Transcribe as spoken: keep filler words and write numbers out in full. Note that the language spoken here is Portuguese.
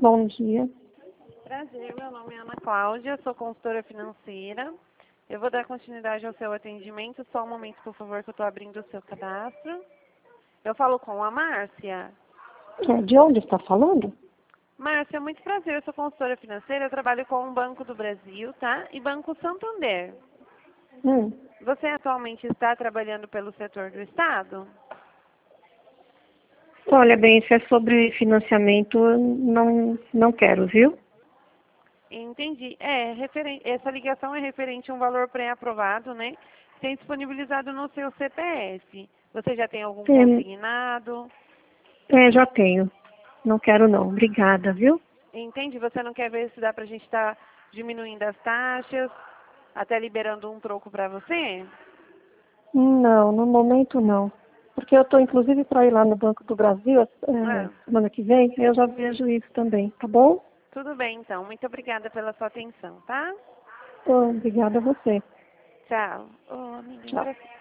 Bom dia. Prazer, meu nome é Ana Cláudia, sou consultora financeira. Eu vou dar continuidade ao seu atendimento. Só um momento, por favor, que eu estou abrindo o seu cadastro. Eu falo com a Márcia. É, de onde está falando? Márcia, muito prazer, eu sou consultora financeira. Eu trabalho com o Banco do Brasil, tá? E Banco Santander. Hum. Você atualmente está trabalhando pelo setor do Estado? Olha bem, se é sobre financiamento, eu não, não quero, viu? Entendi. É, referen- essa ligação é referente a um valor pré-aprovado, né? Tem disponibilizado no seu C P F. Você já tem algum É, consignado? é, já tenho. Não quero não. Obrigada, viu? Entende? Você não quer ver se dá pra gente estar diminuindo as taxas, até liberando um troco para você? Não, no momento não. Porque eu estou inclusive para ir lá no Banco do Brasil é, Ah, semana que vem, eu já vejo isso também, tá bom? tudo bem, então. Muito obrigada pela sua atenção, tá? Então, obrigada a você. Tchau. Ô, amiga, Tchau. empresta-